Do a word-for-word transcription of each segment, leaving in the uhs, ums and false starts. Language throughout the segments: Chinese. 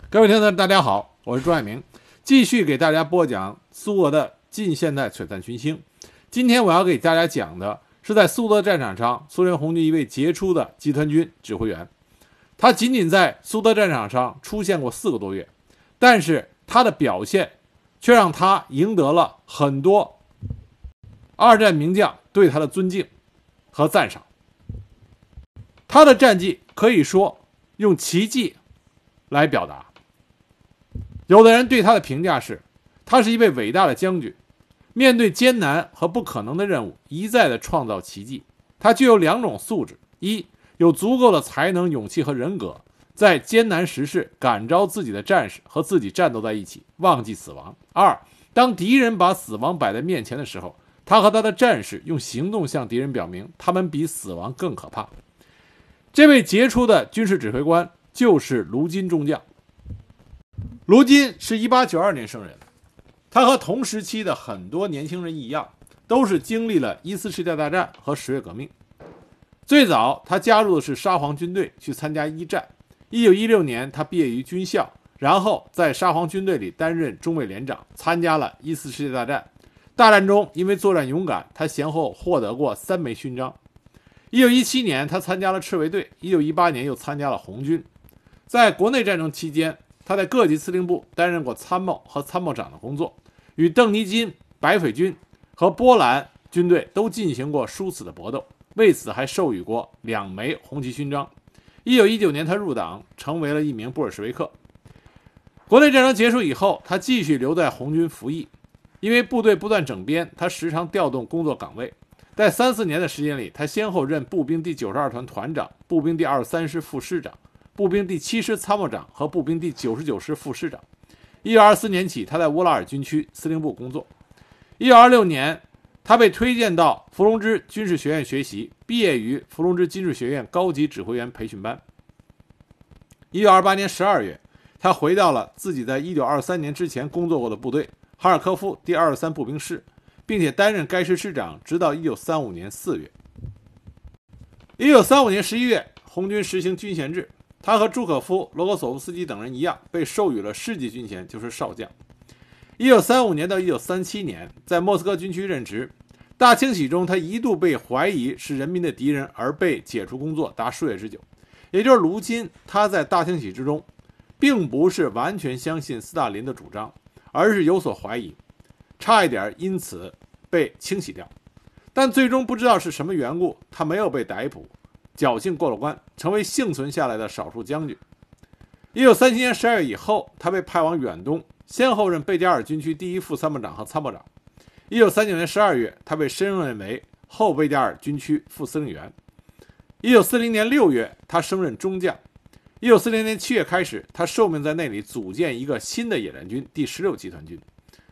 各位听众大家好，我是朱爱明，继续给大家播讲苏俄的近现代璀璨群星。今天我要给大家讲的是在苏德战场上苏联红军一位杰出的集团军指挥员。他仅仅在苏德战场上出现过四个多月，但是他的表现却让他赢得了很多二战名将对他的尊敬和赞赏。他的战绩可以说用奇迹来表达。有的人对他的评价是，他是一位伟大的将军，面对艰难和不可能的任务，一再的创造奇迹。他具有两种素质：一，有足够的才能、勇气和人格，在艰难时事感召自己的战士和自己战斗在一起，忘记死亡；二，当敌人把死亡摆在面前的时候，他和他的战士用行动向敌人表明，他们比死亡更可怕。这位杰出的军事指挥官就是卢金中将。卢金是一八九二年生人，他和同时期的很多年轻人一样，都是经历了一次世界大战和十月革命。最早他加入的是沙皇军队去参加一战。一九一六年他毕业于军校，然后在沙皇军队里担任中尉连长，参加了一次世界大战。大战中因为作战勇敢，他先后获得过三枚勋章。一九一七年他参加了赤卫队，一九一八年又参加了红军。在国内战争期间，他在各级司令部担任过参谋和参谋长的工作，与邓尼金、白匪军和波兰军队都进行过殊死的搏斗，为此还授予过两枚红旗勋章。一九一九年他入党，成为了一名布尔什维克。国内战争结束以后，他继续留在红军服役。因为部队不断整编，他时常调动工作岗位。在三四年的时间里，他先后任步兵第九十二团团长、步兵第二十三师副师长、步兵第七师参谋长和步兵第九十九师副师长。一九二四年起，他在乌拉尔军区司令部工作。一九二六年，他被推荐到伏龙芝军事学院学习，毕业于伏龙芝军事学院高级指挥员培训班。一九二八年十二月，他回到了自己在一九二三年之前工作过的部队哈尔科夫第二十三步兵师，并且担任该师师长，直到一九三五年四月。一九三五年十一月，红军实行军衔制，他和朱可夫、罗格索夫斯基等人一样，被授予了师级军衔，就是少将。一九三五年到一九三七年，在莫斯科军区任职。大清洗中，他一度被怀疑是人民的敌人，而被解除工作达数月之久。也就是如今，他在大清洗之中，并不是完全相信斯大林的主张，而是有所怀疑，差一点因此被清洗掉。但最终不知道是什么缘故，他没有被逮捕，侥幸过了关，成为幸存下来的少数将军。一九三七年十二月以后，他被派往远东，先后任贝加尔军区第一副参谋长和参谋长。一九三九年十二月，他被升任为后贝加尔军区副司令员。一九四零年六月，他升任中将。一九四零年七月开始，他受命在那里组建一个新的野战军，第十六集团军。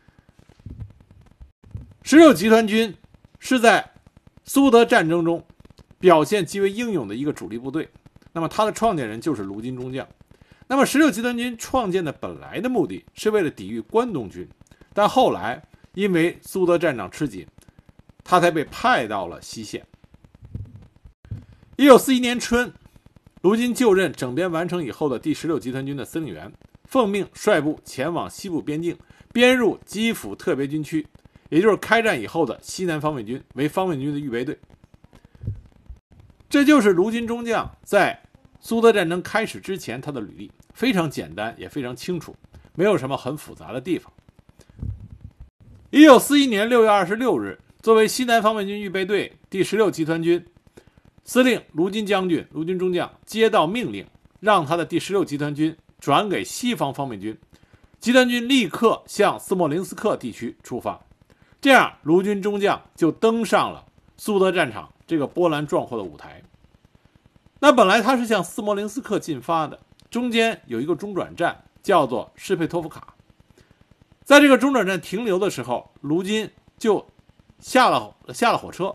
十六集团军是在苏德战争中表现极为英勇的一个主力部队，那么他的创建人就是卢金中将。那么十六集团军创建的本来的目的是为了抵御关东军，但后来因为苏德战场吃紧，他才被派到了西线。一九四一年春，卢金就任整编完成以后的第十六集团军的司令员，奉命率部前往西部边境，编入基辅特别军区，也就是开战以后的西南方面军，为方面军的预备队。这就是卢金中将在苏德战争开始之前他的履历，非常简单也非常清楚，没有什么很复杂的地方。一九四一年六月二十六日，作为西南方面军预备队第十六集团军司令卢金将军、卢金中将接到命令，让他的第十六集团军转给西方方面军，集团军立刻向斯莫林斯克地区出发。这样，卢军中将就登上了苏德战场这个波澜壮阔的舞台。那本来他是向斯摩林斯克进发的，中间有一个中转站叫做施佩托夫卡。在这个中转站停留的时候，卢金就下了下了火车，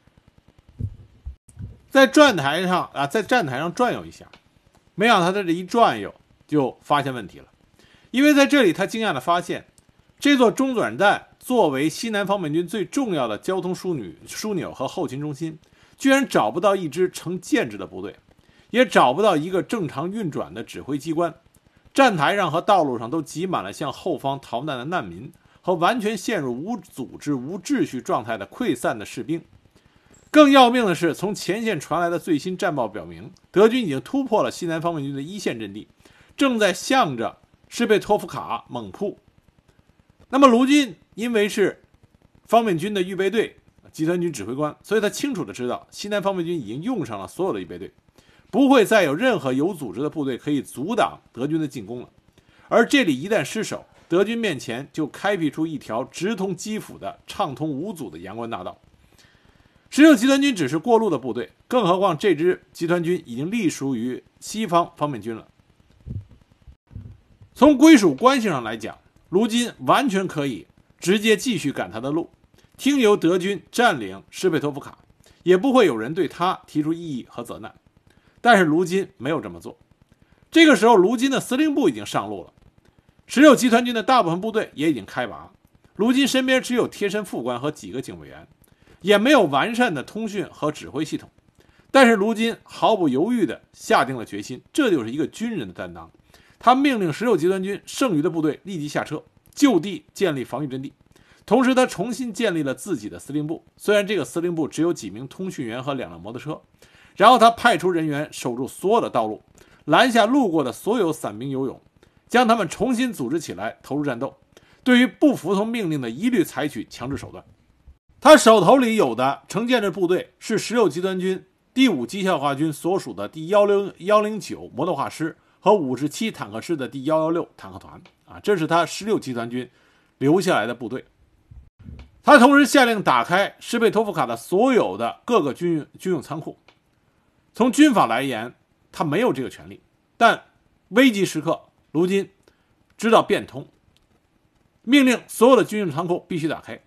在站台上啊，在站台上转悠一下，没想到他在这一转悠就发现问题了，因为在这里他惊讶地发现，这座中转站作为西南方面军最重要的交通枢纽枢纽和后勤中心，居然找不到一支成建制的部队，也找不到一个正常运转的指挥机关。 站台上和道路上都挤满了向后方逃难的难民和完全陷入无组织、无秩序状态的溃散的士兵。更要命的是，从前线传来的最新战报表明，德军已经突破了西南方面军的一线阵地，正在向着施贝托夫卡猛扑。那么卢军因为是方面军的预备队集团军指挥官，所以他清楚地知道西南方面军已经用上了所有的预备队，不会再有任何有组织的部队可以阻挡德军的进攻了。而这里一旦失守，德军面前就开辟出一条直通基辅的畅通无阻的阳关大道。十六集团军只是过路的部队，更何况这支集团军已经隶属于西方方面军了。从归属关系上来讲，卢金完全可以直接继续赶他的路，听由德军占领施佩托夫卡，也不会有人对他提出异议和责难。但是卢金没有这么做。这个时候，卢金的司令部已经上路了，十六集团军的大部分部队也已经开拔，卢金身边只有贴身副官和几个警卫员，也没有完善的通讯和指挥系统。但是卢金毫不犹豫地下定了决心，这就是一个军人的担当。他命令十六集团军剩余的部队立即下车，就地建立防御阵地。同时他重新建立了自己的司令部，虽然这个司令部只有几名通讯员和两辆摩托车。然后他派出人员守住所有的道路，拦下路过的所有散兵游勇，将他们重新组织起来投入战斗。对于不服从命令的，一律采取强制手段。他手头里有的成建制部队是十六集团军第五机械化军所属的第一零一零九摩托化师和五十七坦克师的第一一六坦克团啊，这是他十六集团军留下来的部队。他同时下令打开施佩托夫卡的所有的各个军军用仓库。从军法来言，他没有这个权利，但危急时刻，卢金知道变通，命令所有的军用仓库必须打开，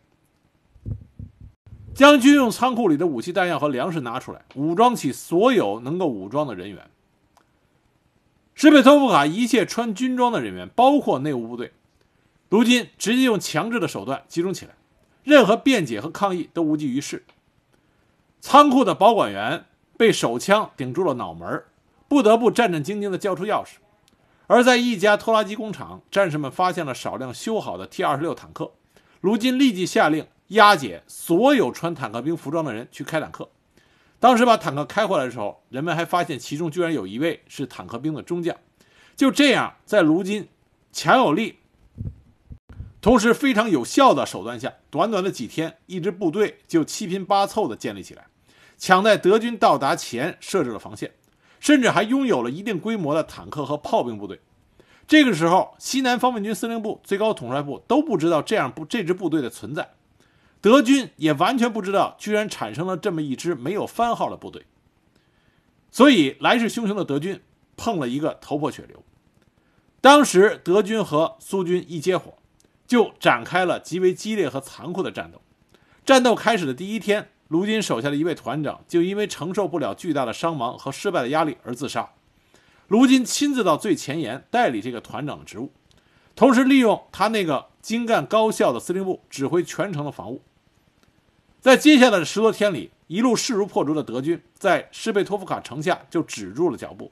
将军用仓库里的武器弹药和粮食拿出来，武装起所有能够武装的人员。施佩托夫卡一切穿军装的人员，包括内务部队，卢金直接用强制的手段集中起来，任何辩解和抗议都无济于事。仓库的保管员被手枪顶住了脑门，不得不战战兢兢地交出钥匙。而在一家拖拉机工厂，战士们发现了少量修好的 T 二十六 坦克，卢金立即下令押解所有穿坦克兵服装的人去开坦克。当时把坦克开回来的时候，人们还发现其中居然有一位是坦克兵的中将。就这样，在卢金强有力同时非常有效的手段下，短短的几天，一支部队就七拼八凑地建立起来，抢在德军到达前设置了防线，甚至还拥有了一定规模的坦克和炮兵部队。这个时候，西南方面军司令部、最高统帅部都不知道这样这支部队的存在，德军也完全不知道居然产生了这么一支没有番号的部队。所以来势汹汹的德军碰了一个头破血流。当时德军和苏军一接火，就展开了极为激烈和残酷的战斗。战斗开始的第一天，卢金手下的一位团长就因为承受不了巨大的伤亡和失败的压力而自杀。卢金亲自到最前沿代理这个团长的职务，同时利用他那个精干高效的司令部指挥全城的防务。在接下来的十多天里，一路势如破竹的德军在施佩托夫卡城下就止住了脚步。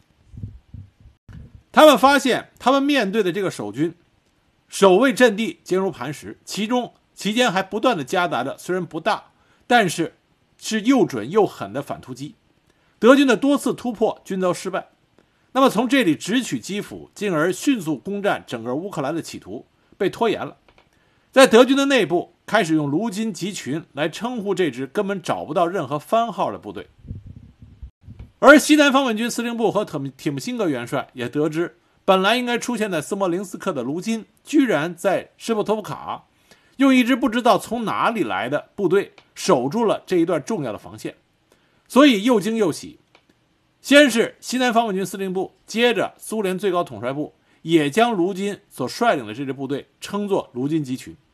他们发现他们面对的这个守军守卫阵地坚如磐石，其中期间还不断的夹杂着虽然不大但是是又准又狠的反突击。德军的多次突破均遭失败，那么从这里直取基辅进而迅速攻占整个乌克兰的企图被拖延了。在德军的内部开始用卢金集群来称呼这支根本找不到任何番号的部队。而西南方面军司令部和铁木辛格元帅也得知，本来应该出现在斯摩棱斯克的卢金居然在施佩托夫卡用一支不知道从哪里来的部队守住了这一段重要的防线，所以又惊又喜。先是西南方面军司令部，接着苏联最高统帅部也将卢金所率领的这支部队称作卢金集群。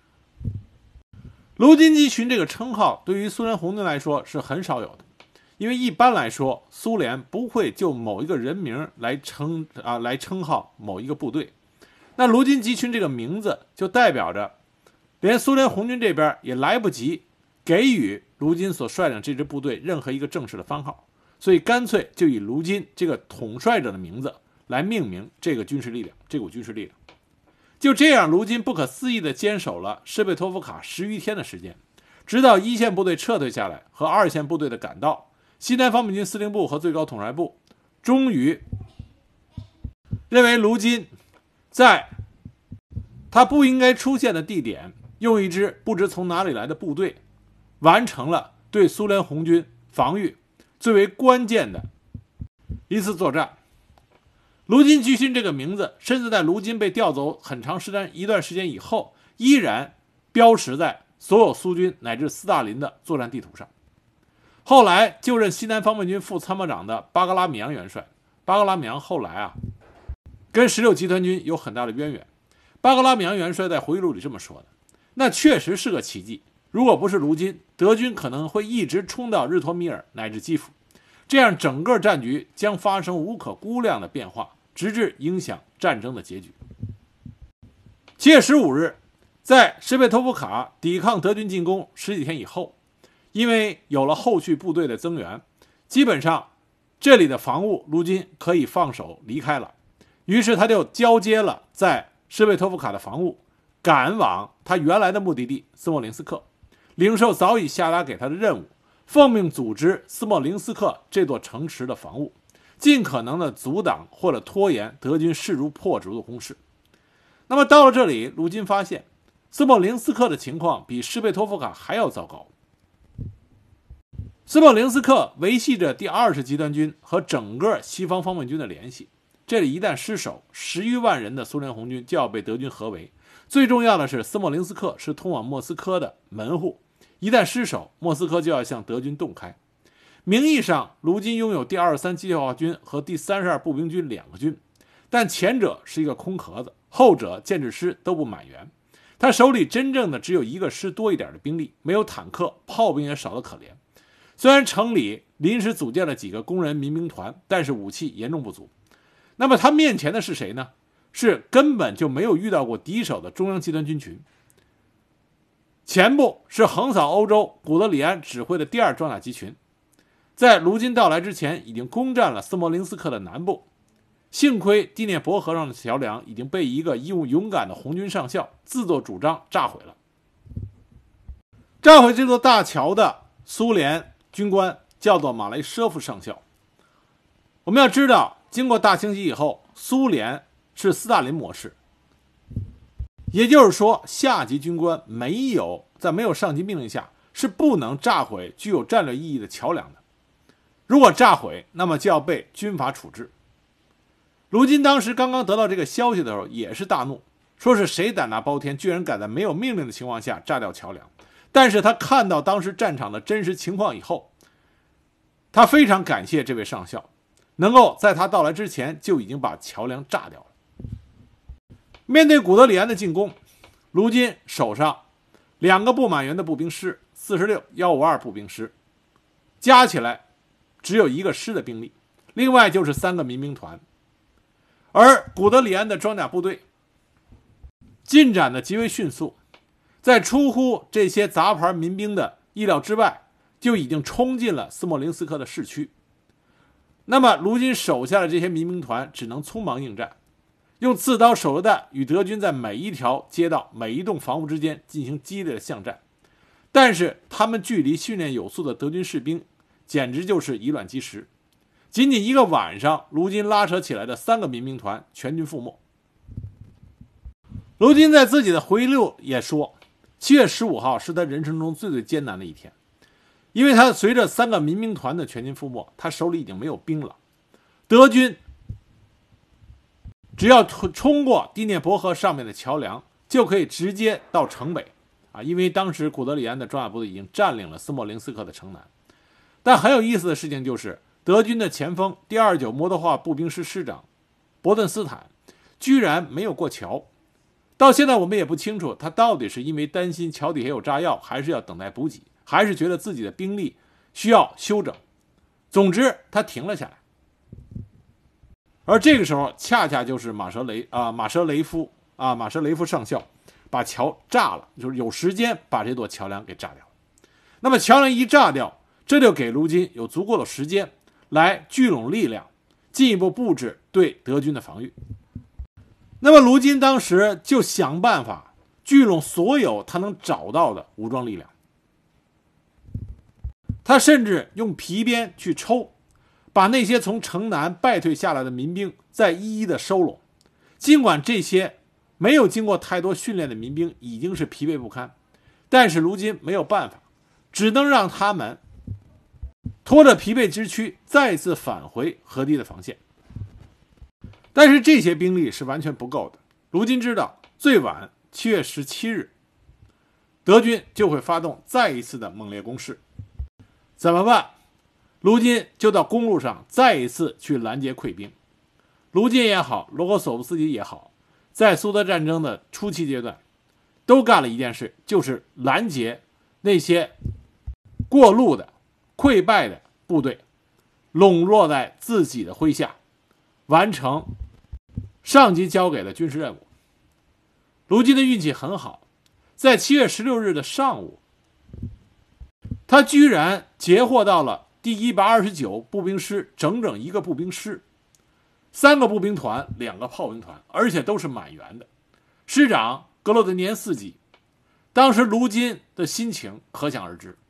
卢金集群这个称号对于苏联红军来说是很少有的，因为一般来说苏联不会就某一个人名来称啊来称号某一个部队。那卢金集群这个名字就代表着连苏联红军这边也来不及给予卢金所率领这支部队任何一个正式的番号，所以干脆就以卢金这个统帅者的名字来命名这个军事力量，这股军事力量。就这样，卢金不可思议地坚守了施贝托夫卡十余天的时间，直到一线部队撤退下来和二线部队的赶到，西南方面军司令部和最高统帅部终于认为卢金在他不应该出现的地点，用一支不知从哪里来的部队，完成了对苏联红军防御最为关键的一次作战。卢金巨勋这个名字，甚至在卢金被调走很长时间一段时间以后，依然标识在所有苏军乃至斯大林的作战地图上。后来就任西南方面军副参谋长的巴格拉米扬元帅，巴格拉米扬后来啊，跟十六集团军有很大的渊源。巴格拉米扬元帅在回忆录里这么说的：那确实是个奇迹，如果不是卢金，德军可能会一直冲到日托米尔乃至基辅，这样整个战局将发生无可估量的变化，直至影响战争的结局。七月十五日，在施贝托夫卡抵抗德军进攻十几天以后，因为有了后续部队的增援，基本上这里的防务卢金可以放手离开了，于是他就交接了在施贝托夫卡的防务，赶往他原来的目的地斯莫林斯克，领受早已下达给他的任务，奉命组织斯莫林斯克这座城池的防务，尽可能的阻挡或者拖延德军势如破竹的攻势。那么到了这里，卢金发现斯莫林斯克的情况比施贝托夫卡还要糟糕。斯莫林斯克维系着第二十集团军和整个西方方面军的联系，这里一旦失守，十余万人的苏联红军就要被德军合围。最重要的是，斯莫林斯克是通往莫斯科的门户，一旦失守，莫斯科就要向德军洞开。名义上，卢金拥有第二十三机械化军和第三十二步兵军两个军，但前者是一个空壳子，后者建制师都不满员。他手里真正的只有一个师多一点的兵力，没有坦克，炮兵也少得可怜。虽然城里临时组建了几个工人民兵团，但是武器严重不足。那么他面前的是谁呢？是根本就没有遇到过敌手的中央集团军群。前部是横扫欧洲古德里安指挥的第二装甲集群，在卢金到来之前已经攻占了斯摩林斯克的南部，幸亏第聂伯河上的桥梁已经被一个勇敢的红军上校自作主张炸毁了。炸毁这座大桥的苏联军官叫做马雷舍夫上校。我们要知道，经过大清洗以后，苏联是斯大林模式，也就是说，下级军官没有在没有上级命令下是不能炸毁具有战略意义的桥梁的。如果炸毁，那么就要被军法处置。卢金当时刚刚得到这个消息的时候，也是大怒，说是谁胆大包天，居然敢在没有命令的情况下炸掉桥梁。但是他看到当时战场的真实情况以后，他非常感谢这位上校，能够在他到来之前就已经把桥梁炸掉了。面对古德里安的进攻，卢金手上两个不满员的步兵师四十六、一五二步兵师，加起来只有一个师的兵力，另外就是三个民兵团。而古德里安的装甲部队进展的极为迅速，在出乎这些杂牌民兵的意料之外，就已经冲进了斯莫林斯克的市区。那么卢金手下的这些民兵团只能匆忙应战，用刺刀手榴弹与德军在每一条街道每一栋房屋之间进行激烈的巷战，但是他们距离训练有素的德军士兵简直就是以卵击石。仅仅一个晚上，卢金拉扯起来的三个民兵团全军覆没。卢金在自己的回忆录也说，七月十五号是他人生中最最艰难的一天，因为他随着三个民兵团的全军覆没，他手里已经没有兵了。德军只要冲过第聂伯河上面的桥梁，就可以直接到城北啊！因为当时古德里安的装甲部队已经占领了斯莫林斯克的城南。但很有意思的事情就是，德军的前锋第二十九摩托化步兵师师长伯顿斯坦居然没有过桥。到现在我们也不清楚他到底是因为担心桥底下有炸药，还是要等待补给，还是觉得自己的兵力需要休整。总之他停了下来。而这个时候恰恰就是马舍雷啊马舍雷夫啊马舍雷夫上校把桥炸了，就是有时间把这座桥梁给炸掉。那么桥梁一炸掉，这就给卢金有足够的时间来聚拢力量，进一步布置对德军的防御。那么卢金当时就想办法聚拢所有他能找到的武装力量，他甚至用皮鞭去抽，把那些从城南败退下来的民兵再一一的收拢。尽管这些没有经过太多训练的民兵已经是疲惫不堪，但是卢金没有办法，只能让他们拖着疲惫之躯再次返回河堤的防线。但是这些兵力是完全不够的。卢金知道最晚七月十七日德军就会发动再一次的猛烈攻势，怎么办？卢金就到公路上再一次去拦截溃兵。卢金也好，罗戈索夫斯基也好，在苏德战争的初期阶段都干了一件事，就是拦截那些过路的溃败的部队，笼络在自己的麾下，完成上级交给的军事任务。卢金的运气很好，在七月十六日的上午，他居然截获到了第一百二十九步兵师整整一个步兵师，三个步兵团，两个炮兵团，而且都是满员的。师长格洛德年斯基，当时卢金的心情可想而知。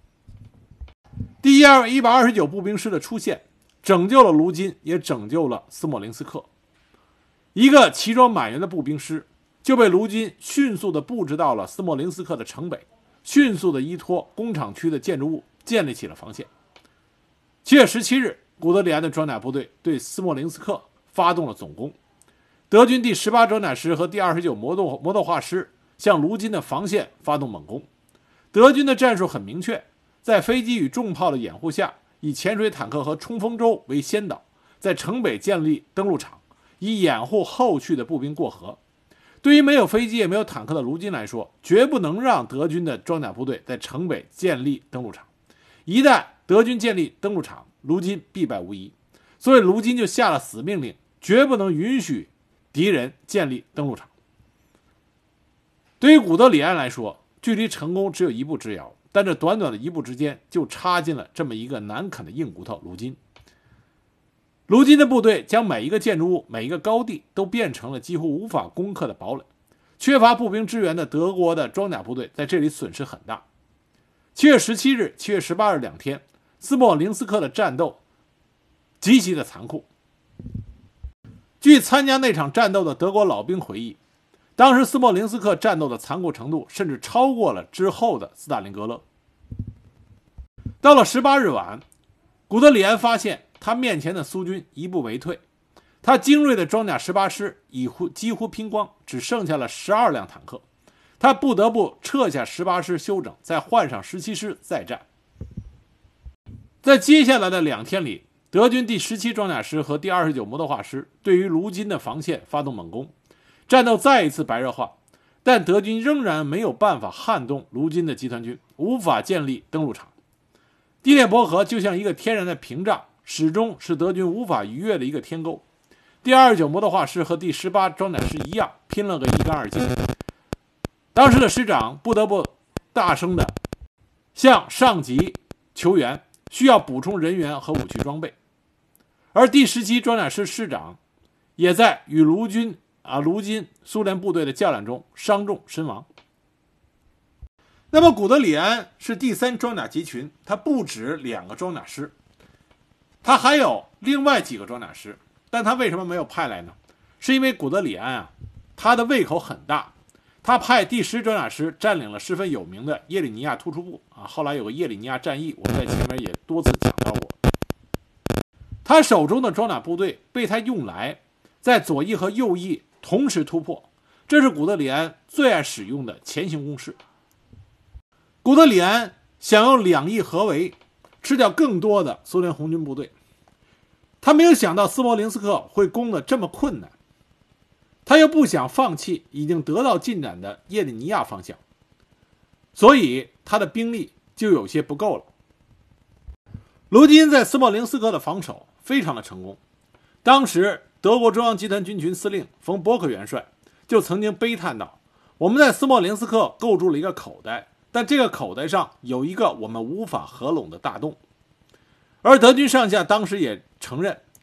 第一百二十九步兵师的出现，拯救了卢金，也拯救了斯莫林斯克。一个齐装满员的步兵师就被卢金迅速地布置到了斯莫林斯克的城北，迅速地依托工厂区的建筑物建立起了防线。七月十七日，古德里安的装甲部队对斯莫林斯克发动了总攻。德军第十八装甲师和第二十九摩托摩托化师向卢金的防线发动猛攻。德军的战术很明确，在飞机与重炮的掩护下，以潜水坦克和冲锋舟为先导，在城北建立登陆场，以掩护后续的步兵过河。对于没有飞机也没有坦克的卢金来说，绝不能让德军的装甲部队在城北建立登陆场。一旦德军建立登陆场，卢金必败无疑。所以卢金就下了死命令，绝不能允许敌人建立登陆场。对于古德里安来说，距离成功只有一步之遥，但这短短的一步之间就插进了这么一个难啃的硬骨头卢金。卢金的部队将每一个建筑物、每一个高地都变成了几乎无法攻克的堡垒，缺乏步兵支援的德国的装甲部队在这里损失很大。七月十七日、七月十八日两天，斯莫林斯克的战斗极其的残酷。据参加那场战斗的德国老兵回忆，当时斯莫林斯克战斗的残酷程度甚至超过了之后的斯大林格勒。到了十八日晚，古德里安发现他面前的苏军一步为退，他精锐的装甲十八师已乎几乎拼光，只剩下了十二辆坦克，他不得不撤下十八师休整，再换上十七师再战。在接下来的两天里，德军第十七装甲师和第二十九摩托化师对于卢金的防线发动猛攻，战斗再一次白热化，但德军仍然没有办法撼动卢金的集团军，无法建立登陆场。第聂伯河就像一个天然的屏障，始终是德军无法逾越的一个天沟。第二十九摩托化师和第十八装甲师一样，拼了个一干二净。当时的师长不得不大声的向上级求援，需要补充人员和武器装备。而第十七装甲师师长也在与卢军啊卢金苏联部队的较量中伤重身亡。那么古德里安是第三装甲集群，他不止两个装甲师，他还有另外几个装甲师，但他为什么没有派来呢？是因为古德里安啊，他的胃口很大，他派第十装甲师占领了十分有名的叶里尼亚突出部啊，后来有个叶里尼亚战役，我们在前面也多次讲到过。他手中的装甲部队被他用来在左翼和右翼同时突破，这是古德里安最爱使用的前行攻势。古德里安想用两翼合围吃掉更多的苏联红军部队，他没有想到斯摩林斯克会攻得这么困难，他又不想放弃已经得到进展的叶里尼亚方向，所以他的兵力就有些不够了。卢金在斯莫林斯克的防守非常的成功，当时德国中央集团军群司令冯伯克元帅就曾经悲叹道，我们在斯莫林斯克构筑了一个口袋，但这个口袋上有一个我们无法合拢的大洞。而德军上下当时也承认，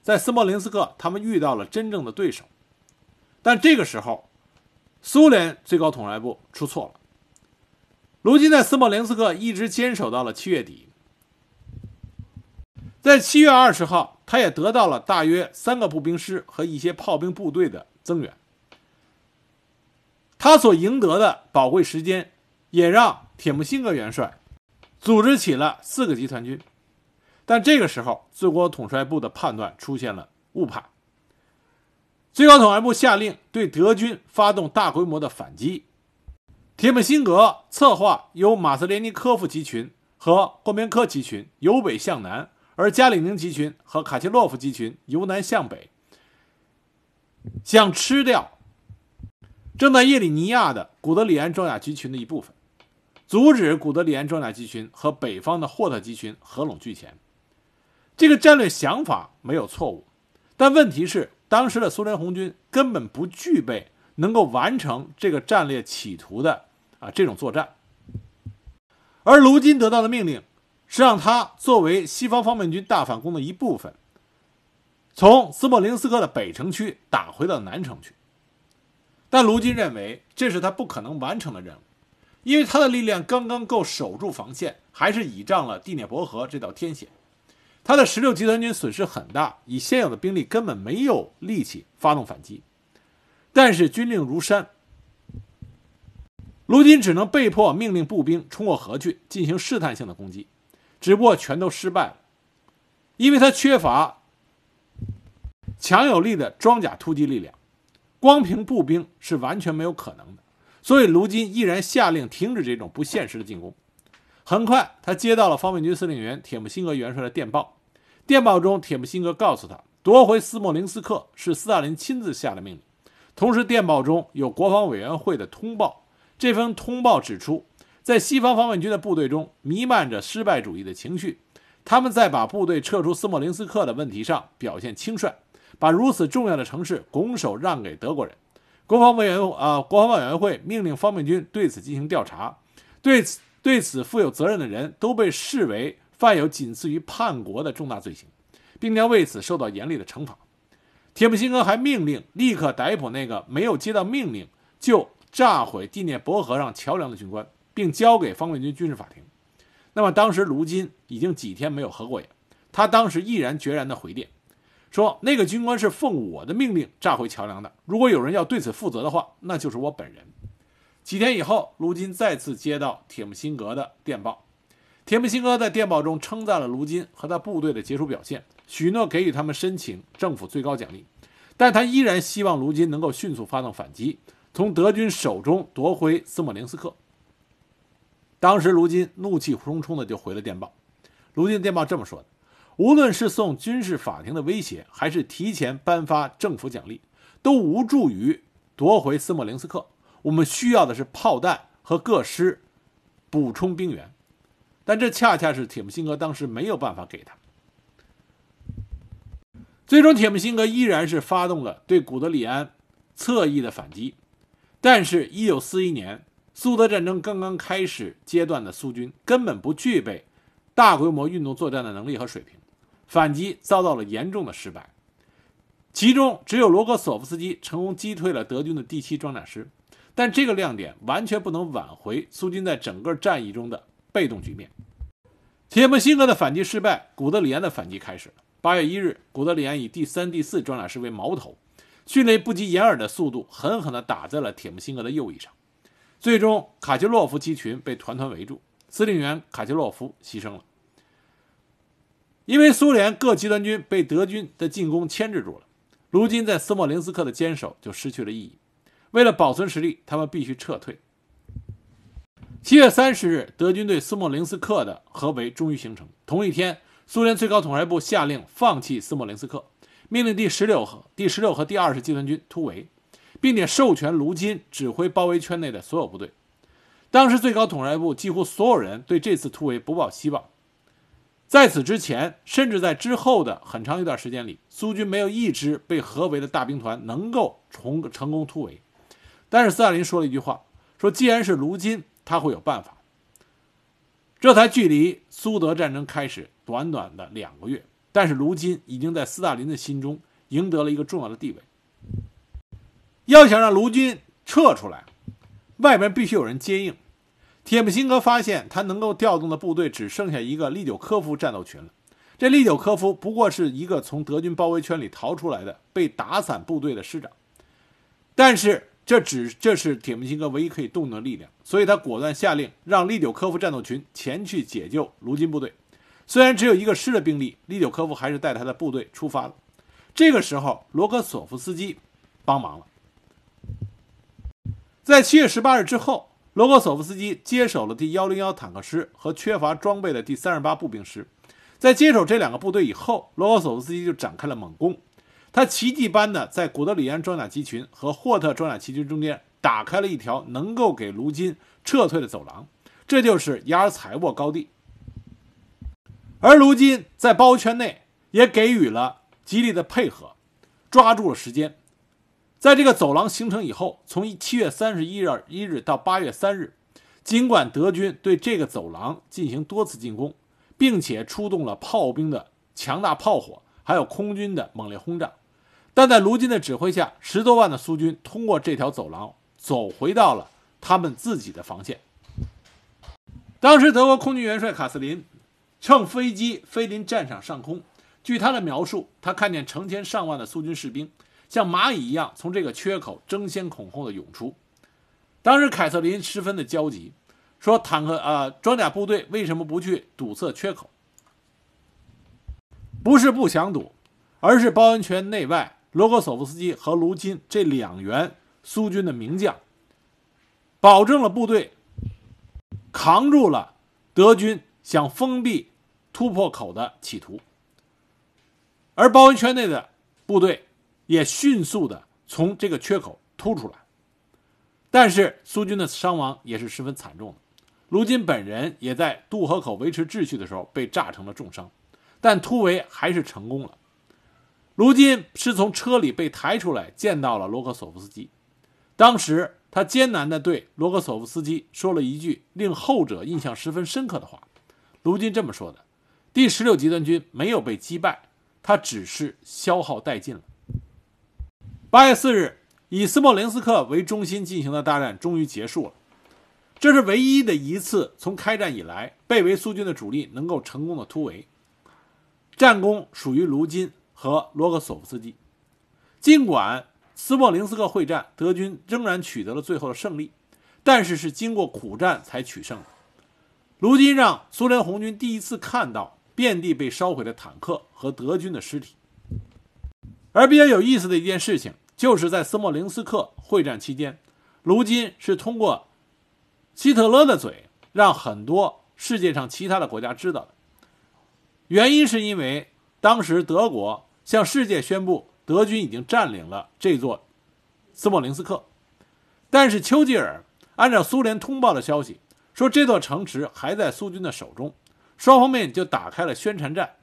在斯莫林斯克他们遇到了真正的对手。但这个时候苏联最高统帅部出错了。卢金在斯莫林斯克一直坚守到了七月底，在七月二十号他也得到了大约三个步兵师和一些炮兵部队的增援。他所赢得的宝贵时间也让铁木辛格元帅组织起了四个集团军。但这个时候最高统帅部的判断出现了误判，最高统帅部下令对德军发动大规模的反击。铁木辛格策划由马斯连尼科夫集群和郭明科集群由北向南，而加里宁集群和卡切洛夫集群由南向北，想吃掉正在叶里尼亚的古德里安装甲集群的一部分，阻止古德里安装甲集群和北方的霍特集群合拢拒前。这个战略想法没有错误，但问题是当时的苏联红军根本不具备能够完成这个战略企图的啊这种作战。而卢金得到的命令是让他作为西方方面军大反攻的一部分，从斯莫林斯克的北城区打回到南城区。但卢金认为这是他不可能完成的任务，因为他的力量刚刚够守住防线，还是倚仗了第聂伯河这道天险。他的十六集团军损失很大，以现有的兵力根本没有力气发动反击。但是军令如山，卢金只能被迫命令步兵冲过河去进行试探性的攻击，只不过全都失败了，因为他缺乏强有力的装甲突击力量，光凭步兵是完全没有可能的。所以卢金毅然下令停止这种不现实的进攻。很快他接到了方面军司令员铁木辛格元帅的电报，电报中铁木辛格告诉他，夺回斯莫林斯克是斯大林亲自下的命令。同时电报中有国防委员会的通报，这份通报指出，在西方方面军的部队中弥漫着失败主义的情绪，他们在把部队撤出斯莫林斯克的问题上表现轻率，把如此重要的城市拱手让给德国人。国防委员呃国防委员会命令方面军对此进行调查，对此对此负有责任的人都被视为犯有仅次于叛国的重大罪行，并将为此受到严厉的惩罚。铁木辛格还命令立刻逮捕那个没有接到命令就炸毁第聂伯河上桥梁的军官，并交给方面军军事法庭。那么当时卢金已经几天没有合过眼，他当时毅然决然地回电说，那个军官是奉我的命令炸毁桥梁的，如果有人要对此负责的话，那就是我本人。几天以后，卢金再次接到铁木辛格的电报，铁木辛格在电报中称赞了卢金和他部队的杰出表现，许诺给予他们申请政府最高奖励，但他依然希望卢金能够迅速发动反击，从德军手中夺回斯莫林斯克。当时卢金怒气冲冲的就回了电报，卢金的电报这么说的，无论是送军事法庭的威胁，还是提前颁发政府奖励，都无助于夺回斯莫林斯克，我们需要的是炮弹和各师补充兵员，但这恰恰是铁木辛格当时没有办法给他。最终铁木辛格依然是发动了对古德里安侧翼的反击，但是一九四一年苏德战争刚刚开始阶段的苏军根本不具备大规模运动作战的能力和水平，反击遭到了严重的失败，其中只有罗格索夫斯基成功击退了德军的第七装甲师，但这个亮点完全不能挽回苏军在整个战役中的被动局面。铁木辛格的反击失败，古德里安的反击开始了。八月一日，古德里安以第三、第四装甲师为矛头，迅雷不及掩耳的速度狠狠地打在了铁木辛格的右翼上。最终，卡切洛夫机群被团团围住，司令员卡切洛夫牺牲了。因为苏联各集团军被德军的进攻牵制住了，卢金在斯莫林斯克的坚守就失去了意义。为了保存实力，他们必须撤退。七月三十日，德军对斯莫林斯克的合围终于形成。同一天，苏联最高统帅部下令放弃斯莫林斯克，命令第十六和第十六和第二十集团军突围，并且授权卢金指挥包围圈内的所有部队。当时最高统帅部几乎所有人对这次突围不抱希望。在此之前，甚至在之后的很长一段时间里，苏军没有一支被合围的大兵团能够成成功突围。但是斯大林说了一句话，说既然是卢金，他会有办法。这才距离苏德战争开始短短的两个月。 但是卢金已经在斯大林的心中赢得了一个重要的地位。要想让卢军撤出来，外边必须有人接应。铁木辛格发现他能够调动的部队只剩下一个利久科夫战斗群了。这利久科夫不过是一个从德军包围圈里逃出来的被打散部队的师长，但是这只这是铁木辛格唯一可以动用的力量，所以他果断下令让利久科夫战斗群前去解救卢金部队。虽然只有一个师的兵力，利久科夫还是带他的部队出发了。这个时候罗科索夫斯基帮忙了。在七月十八日之后，罗科索夫斯基接手了第一零一坦克师和缺乏装备的第三十八步兵师。在接手这两个部队以后，罗科索夫斯基就展开了猛攻。他奇迹般的在古德里安装甲集群和霍特装甲集群中间打开了一条能够给卢金撤退的走廊，这就是雅尔采沃高地。而卢金在包围圈内也给予了极力的配合，抓住了时间。在这个走廊形成以后，从七月三十一日到八月三日，尽管德军对这个走廊进行多次进攻，并且出动了炮兵的强大炮火，还有空军的猛烈轰炸，但在卢金的指挥下，十多万的苏军通过这条走廊走回到了他们自己的防线。当时德国空军元帅卡斯林乘飞机飞临战场上空，据他的描述，他看见成千上万的苏军士兵像蚂蚁一样从这个缺口争先恐后的涌出。当时凯瑟琳十分的焦急，说坦克呃装甲部队为什么不去堵塞缺口？不是不想堵，而是包围圈内外罗科索夫斯基和卢金这两员苏军的名将，保证了部队扛住了德军想封闭突破口的企图，而包围圈内的部队也迅速的从这个缺口突出来。但是苏军的伤亡也是十分惨重的，卢金本人也在渡河口维持秩序的时候被炸成了重伤，但突围还是成功了。卢金是从车里被抬出来，见到了罗科索夫斯基。当时他艰难地对罗科索夫斯基说了一句令后者印象十分深刻的话。卢金这么说的：第十六集团军没有被击败，他只是消耗殆尽了。八月四日，以斯莫林斯克为中心进行的大战终于结束了。这是唯一的一次从开战以来被围苏军的主力能够成功的突围，战功属于卢金和罗科索夫斯基。尽管斯莫林斯克会战德军仍然取得了最后的胜利，但是是经过苦战才取胜的。卢金让苏联红军第一次看到遍地被烧毁的坦克和德军的尸体。而比较有意思的一件事情，就是在斯莫林斯克会战期间，卢金是通过希特勒的嘴让很多世界上其他的国家知道的。原因是因为当时德国向世界宣布德军已经占领了这座斯莫林斯克，但是丘吉尔按照苏联通报的消息说这座城池还在苏军的手中，双方面就打开了宣传战。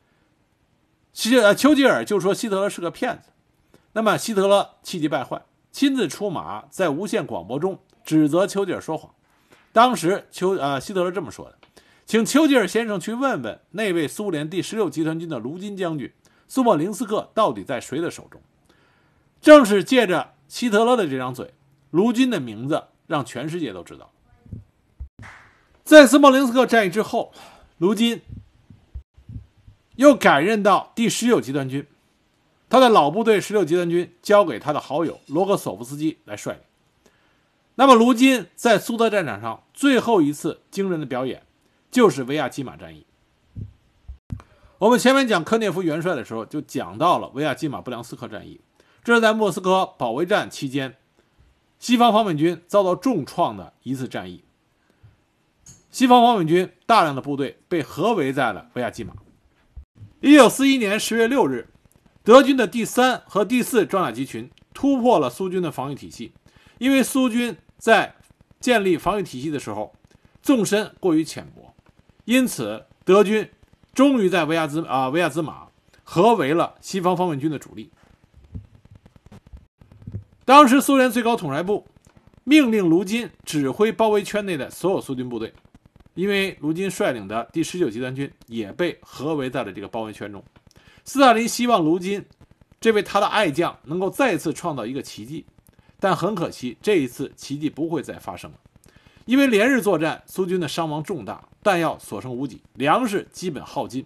丘吉尔就说希特勒是个骗子，那么希特勒气急败坏，亲自出马在无线广播中指责丘吉尔说谎。当时丘呃希特勒这么说的：请丘吉尔先生去问问那位苏联第十六集团军的卢金将军，苏莫林斯克到底在谁的手中。正是借着希特勒的这张嘴，卢金的名字让全世界都知道。在斯莫林斯克战役之后，卢金又改任到第十九集团军，他的老部队十六集团军交给他的好友罗科索夫斯基来率领。那么卢金在苏德战场上最后一次惊人的表演就是维亚基马战役。我们前面讲科涅夫元帅的时候就讲到了维亚基马布良斯克战役，这是在莫斯科保卫战期间西方方面军遭到重创的一次战役。西方方面军大量的部队被合围在了维亚基马。一九四一年十月六日，德军的第三和第四装甲集群突破了苏军的防御体系。因为苏军在建立防御体系的时候纵深过于浅薄，因此德军终于在维亚兹啊维亚兹马合围了西方方面军的主力。当时苏联最高统帅部命令卢金指挥包围圈内的所有苏军部队，因为卢金率领的第十九集团军也被合围在了这个包围圈中。 斯大林希望卢金这位他的爱将能够再次创造一个奇迹，但很可惜，这一次奇迹不会再发生了。因为连日作战，苏军的伤亡重大，弹药所剩无几，粮食基本耗尽。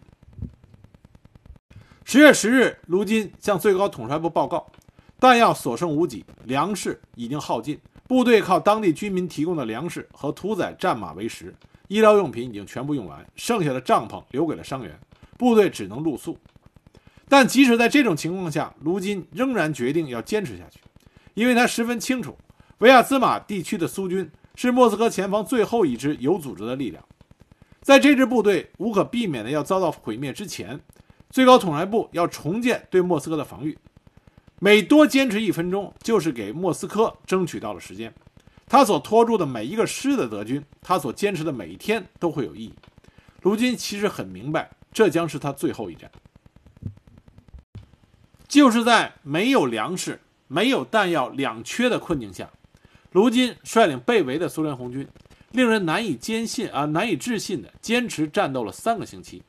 十月十日，卢金向最高统帅部报告，弹药所剩无几，粮食已经耗尽，部队靠当地居民提供的粮食和屠宰战马为食，医疗用品已经全部用完，剩下的帐篷留给了伤员，部队只能露宿。但即使在这种情况下，卢金仍然决定要坚持下去，因为他十分清楚，维亚兹马地区的苏军是莫斯科前方最后一支有组织的力量。在这支部队无可避免的要遭到毁灭之前，最高统帅部要重建对莫斯科的防御。每多坚持一分钟，就是给莫斯科争取到了时间。他所拖住的每一个师的德军，他所坚持的每一天都会有意义。卢金其实很明白，这将是他最后一战。就是在没有粮食、没有弹药两缺的困境下，卢金率领被围的苏联红军，令人难以坚信啊，难以置信的坚持战斗了三个星期。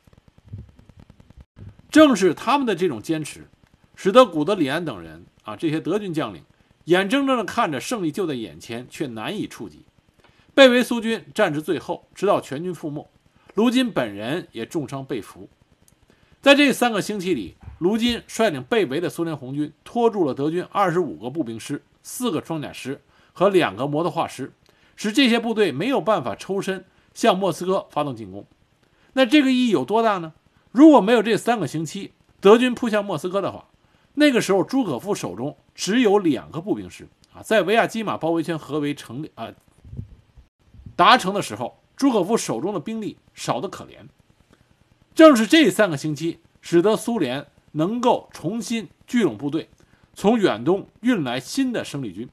正是他们的这种坚持，使得古德里安等人啊，这些德军将领眼睁睁地看着胜利就在眼前，却难以触及。被围苏军战至最后，直到全军覆没，卢金本人也重伤被俘。在这三个星期里，卢金率领被围的苏联红军拖住了德军二十五个步兵师、四个装甲师和两个摩托化师，使这些部队没有办法抽身向莫斯科发动进攻。那这个意义有多大呢？如果没有这三个星期，德军扑向莫斯科的话，那个时候朱可夫手中只有两个步兵师啊，在维亚基马包围圈合围成啊达成的时候，朱可夫手中的兵力少得可怜。正是这三个星期，使得苏联能够重新聚拢部队，从远东运来新的生力军。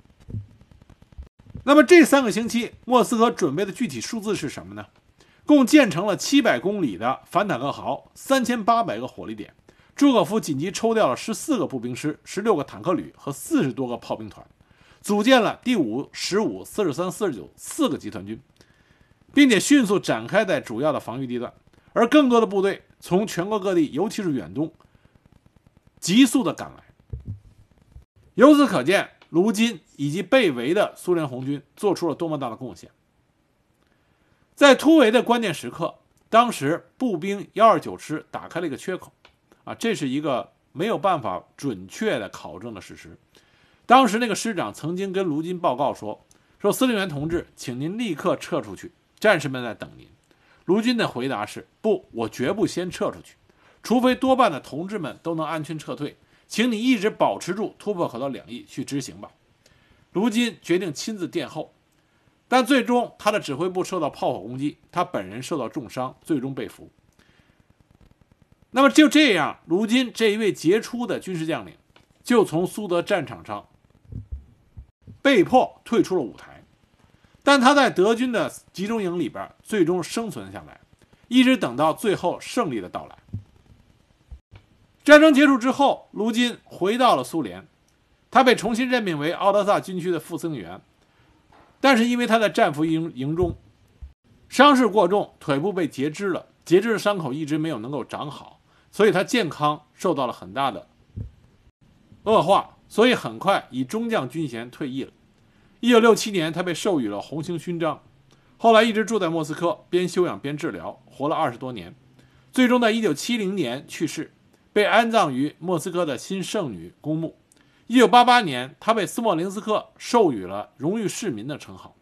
那么这三个星期，莫斯科准备的具体数字是什么呢？共建成了七百公里的反坦克壕，三千八百个火力点。朱可夫紧急抽调了十四个步兵师、十六个坦克旅和四十多个炮兵团，组建了第五、十五、四十三、四十九四个集团军，并且迅速展开在主要的防御地段。而更多的部队从全国各地，尤其是远东，急速的赶来。由此可见，卢金以及被围的苏联红军做出了多么大的贡献。在突围的关键时刻，当时步兵一二九师打开了一个缺口，啊，这是一个没有办法准确的考证的事实。当时那个师长曾经跟卢金报告说：“说司令员同志，请您立刻撤出去，战士们在等您。”卢军的回答是：“不，我绝不先撤出去，除非多半的同志们都能安全撤退，请你一直保持住突破口的两翼去执行吧。”卢金决定亲自殿后，但最终他的指挥部受到炮火攻击，他本人受到重伤，最终被俘。那么就这样，卢金这一位杰出的军事将领，就从苏德战场上被迫退出了舞台。但他在德军的集中营里边最终生存下来，一直等到最后胜利的到来。战争结束之后，卢金回到了苏联，他被重新任命为奥德萨军区的副司令员，但是因为他在战俘营营中伤势过重，腿部被截肢了，截肢的伤口一直没有能够长好，所以他健康受到了很大的恶化，所以很快以中将军衔退役了。一九六七年，他被授予了红星勋章，后来一直住在莫斯科，边休养边治疗，活了二十多年，最终在一九七零年去世，被安葬于莫斯科的新圣女公墓。一九八八年，他被斯莫林斯克授予了荣誉市民的称号。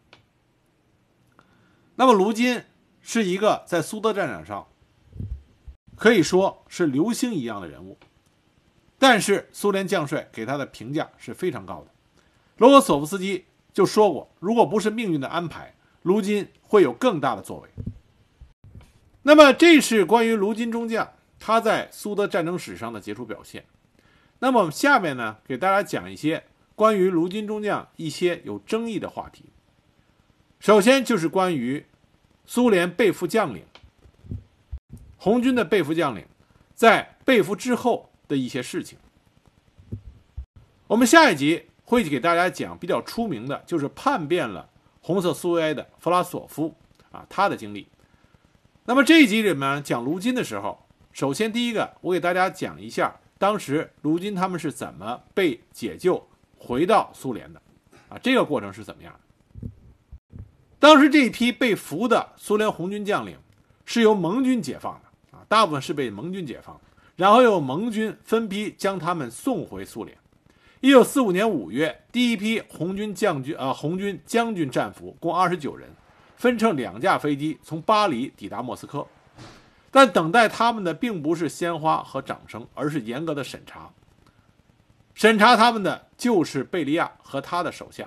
那么卢金是一个在苏德战场上可以说是流星一样的人物，但是苏联将帅给他的评价是非常高的。罗格索夫斯基就说过，如果不是命运的安排，卢金会有更大的作为。那么这是关于卢金中将他在苏德战争史上的杰出表现。那么我们下面呢，给大家讲一些关于卢金中将一些有争议的话题。首先就是关于苏联被俘将领，红军的被俘将领在被俘之后的一些事情。我们下一集会给大家讲比较出名的，就是叛变了红色苏维埃的弗拉索夫啊，他的经历。那么这一集里面讲卢金的时候， 首先第一个，我给大家讲一下当时卢金他们是怎么被解救回到苏联的啊，这个过程是怎么样的。当时这一批被俘的苏联红军将领是由盟军解放的啊，大部分是被盟军解放的，然后由盟军分批将他们送回苏联。一九四五年五月，第一批红军将军呃红军将军战俘共二十九人，分乘两架飞机从巴黎抵达莫斯科。但等待他们的并不是鲜花和掌声，而是严格的审查。审查他们的就是贝利亚和他的手下。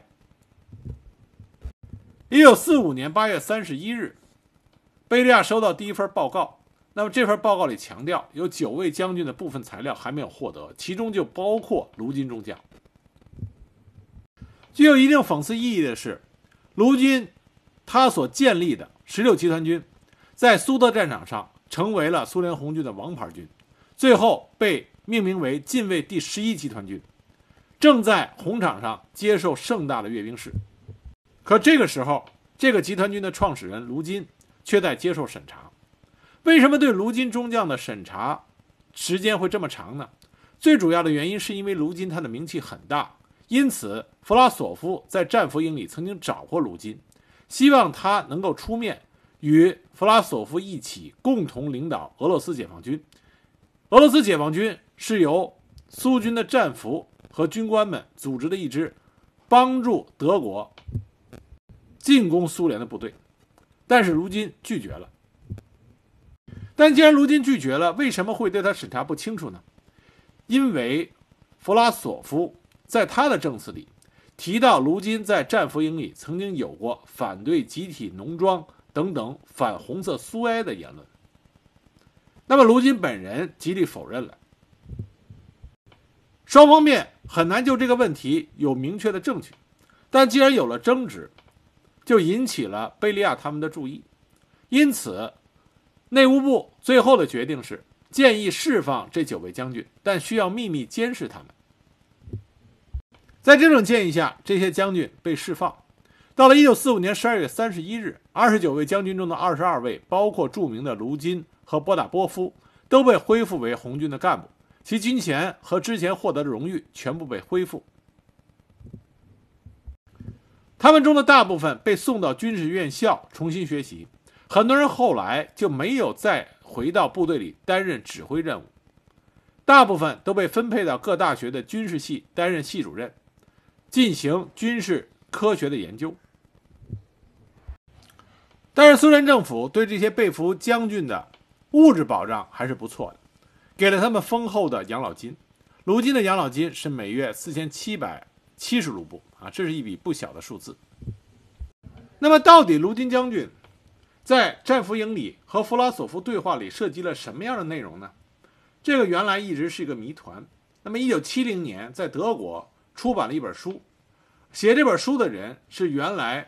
一九四五年八月三十一日，贝利亚收到第一份报告。那么这份报告里强调，有九位将军的部分材料还没有获得，其中就包括卢金中将。具有一定讽刺意义的是，卢金他所建立的十六集团军，在苏德战场上成为了苏联红军的王牌军，最后被命名为近卫第十一集团军，正在红场上接受盛大的阅兵式。可这个时候，这个集团军的创始人卢金却在接受审查。为什么对卢金中将的审查时间会这么长呢？最主要的原因是因为卢金他的名气很大，因此弗拉索夫在战俘营里曾经找过卢金，希望他能够出面与弗拉索夫一起共同领导俄罗斯解放军。俄罗斯解放军是由苏军的战俘和军官们组织的一支帮助德国进攻苏联的部队，但是卢金拒绝了。但既然卢金拒绝了，为什么会对他审查不清楚呢？因为弗拉索夫在他的证词里提到卢金在战俘营里曾经有过反对集体农庄等等反红色苏维埃的言论，那么卢金本人极力否认了。双方面很难就这个问题有明确的证据，但既然有了争执，就引起了贝利亚他们的注意，因此内务部最后的决定是建议释放这九位将军，但需要秘密监视他们。在这种建议下，这些将军被释放。到了一九四五年十二月三十一日，二十九位将军中的二十二位，包括著名的卢金和波达波夫，都被恢复为红军的干部，其军衔和之前获得的荣誉全部被恢复。他们中的大部分被送到军事院校重新学习，很多人后来就没有再回到部队里担任指挥任务，大部分都被分配到各大学的军事系担任系主任，进行军事科学的研究。但是苏联政府对这些被俘将军的物质保障还是不错的，给了他们丰厚的养老金。卢金的养老金是每月四千七百七十卢布啊，这是一笔不小的数字。那么到底卢金将军在战俘营里和弗拉索夫对话里涉及了什么样的内容呢？这个原来一直是一个谜团。那么一九七零年在德国出版了一本书，写这本书的人是原来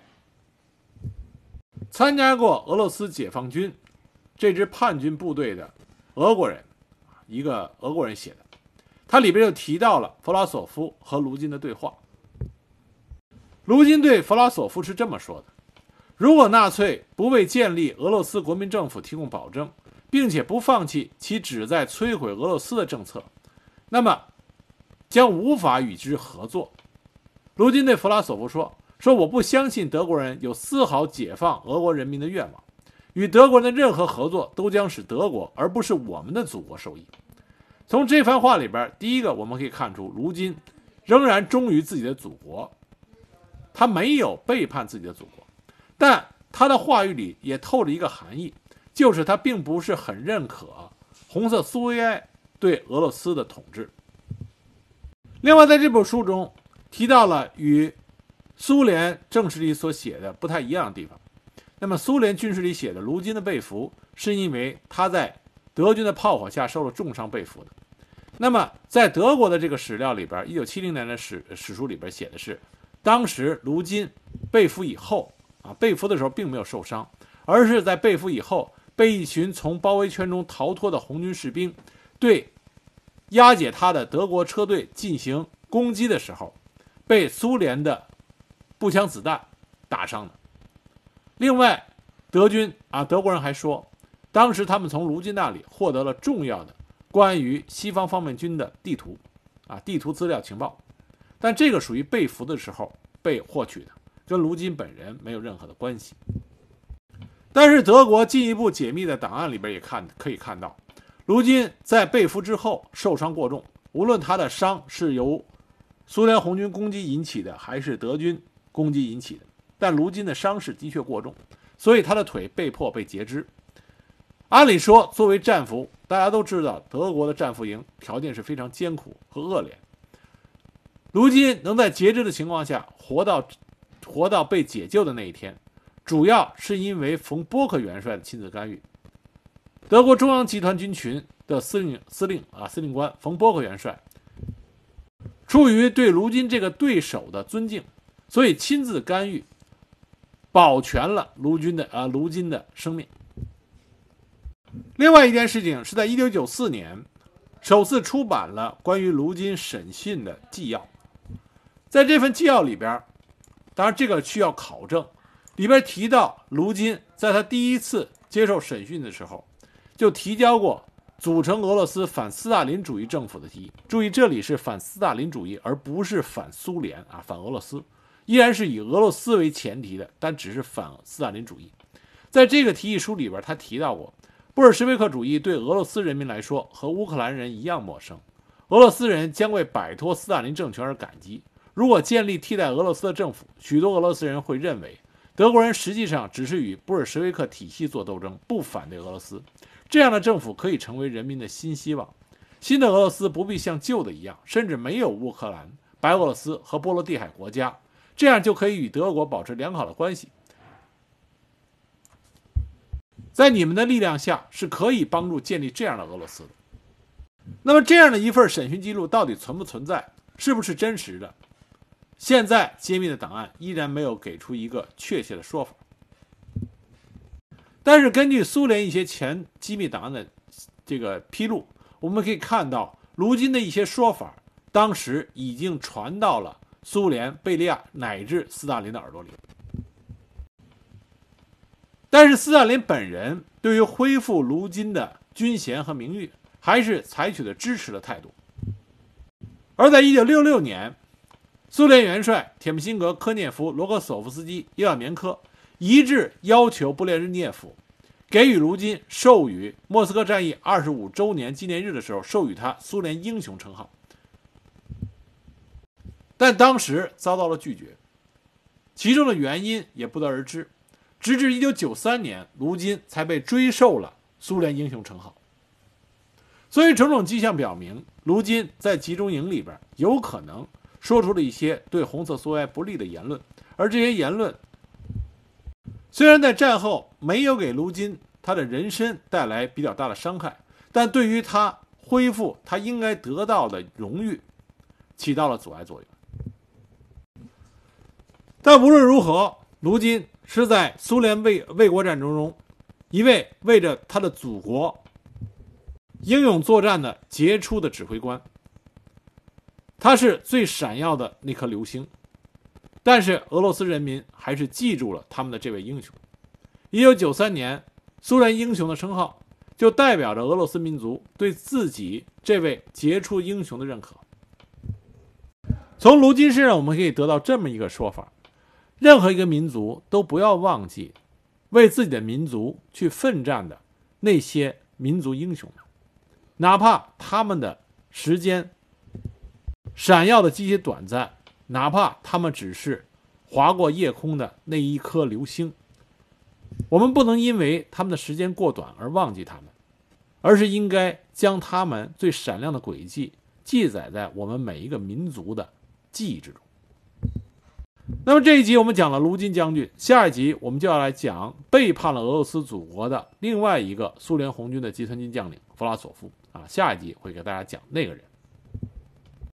参加过俄罗斯解放军这支叛军部队的俄国人，一个俄国人写的。他里边就提到了弗拉索夫和卢金的对话。卢金对弗拉索夫是这么说的：如果纳粹不为建立俄罗斯国民政府提供保证，并且不放弃其旨在摧毁俄罗斯的政策，那么将无法与之合作。卢金对弗拉索夫说：说我不相信德国人有丝毫解放俄国人民的愿望，与德国人的任何合作都将使德国而不是我们的祖国受益。从这番话里边，第一个我们可以看出，卢金仍然忠于自己的祖国，他没有背叛自己的祖国，但他的话语里也透着一个含义，就是他并不是很认可红色苏维埃对俄罗斯的统治。另外在这本书中提到了与苏联正史里所写的不太一样的地方。那么苏联军事里写的卢金的被俘是因为他在德军的炮火下受了重伤被俘的。那么在德国的这个史料里边，一九七零年的史史书里边写的是，当时卢金被俘以后啊，被俘的时候并没有受伤，而是在被俘以后被一群从包围圈中逃脱的红军士兵对押解他的德国车队进行攻击的时候，被苏联的步枪子弹打伤的。另外德军啊，德国人还说， 当时他们从卢金那里获得了重要的关于西方方面军的地图啊，地图资料情报，但这个属于被俘的时候被获取的，跟卢金本人没有任何的关系。但是德国进一步解密的档案里边也看可以看到，卢金在被俘之后受伤过重，无论他的伤是由苏联红军攻击引起的还是德军攻击引起的，但卢金的伤势的确过重，所以他的腿被迫被截肢。按理说作为战俘，大家都知道德国的战俘营条件是非常艰苦和恶劣，卢金能在截肢的情况下活到活到被解救的那一天，主要是因为冯波克元帅的亲自干预。德国中央集团军群的司令司令啊司令官冯波克元帅出于对卢金这个对手的尊敬，所以亲自干预，保全了卢军的啊卢金的生命。另外一件事情是在一九九四年首次出版了关于卢金审讯的纪要。在这份纪要里边，当然这个需要考证，里边提到卢金在他第一次接受审讯的时候就提交过组成俄罗斯反斯大林主义政府的提议。注意，这里是反斯大林主义，而不是反苏联啊，反俄罗斯，依然是以俄罗斯为前提的，但只是反斯大林主义。在这个提议书里边，他提到过布尔什维克主义对俄罗斯人民来说和乌克兰人一样陌生，俄罗斯人将为摆脱斯大林政权而感激。如果建立替代俄罗斯的政府，许多俄罗斯人会认为德国人实际上只是与布尔什维克体系做斗争，不反对俄罗斯。这样的政府可以成为人民的新希望。新的俄罗斯不必像旧的一样，甚至没有乌克兰、白俄罗斯和波罗的海国家，这样就可以与德国保持良好的关系。在你们的力量下，是可以帮助建立这样的俄罗斯的。那么这样的一份审讯记录到底存不存在，是不是真实的？现在揭秘的档案依然没有给出一个确切的说法。但是根据苏联一些前机密档案的这个披露，我们可以看到卢金的一些说法当时已经传到了苏联、贝利亚乃至斯大林的耳朵里。但是斯大林本人对于恢复卢金的军衔和名誉还是采取了支持的态度。而在一九六六年，苏联元帅铁木辛格、科涅夫、罗格索夫斯基、叶尔棉科一致要求布列日涅夫给予卢金授予莫斯科战役二十五周年纪念日的时候授予他苏联英雄称号，但当时遭到了拒绝，其中的原因也不得而知。直至一九九三年，卢金才被追授了苏联英雄称号。所以种种迹象表明，卢金在集中营里边有可能说出了一些对红色苏维埃不利的言论，而这些言论虽然在战后没有给卢金他的人身带来比较大的伤害，但对于他恢复他应该得到的荣誉起到了阻碍作用。但无论如何，卢金是在苏联卫卫国战争中一位为着他的祖国英勇作战的杰出的指挥官，他是最闪耀的那颗流星。但是俄罗斯人民还是记住了他们的这位英雄。一九九三年，苏联英雄的称号就代表着俄罗斯民族对自己这位杰出英雄的认可。从卢金身上我们可以得到这么一个说法：任何一个民族都不要忘记为自己的民族去奋战的那些民族英雄们，哪怕他们的时间闪耀的极其短暂，哪怕他们只是划过夜空的那一颗流星，我们不能因为他们的时间过短而忘记他们，而是应该将他们最闪亮的轨迹记载在我们每一个民族的记忆之中。那么这一集我们讲了卢金将军，下一集我们就要来讲背叛了俄罗斯祖国的另外一个苏联红军的集团军将领弗拉索夫啊，下一集会给大家讲那个人。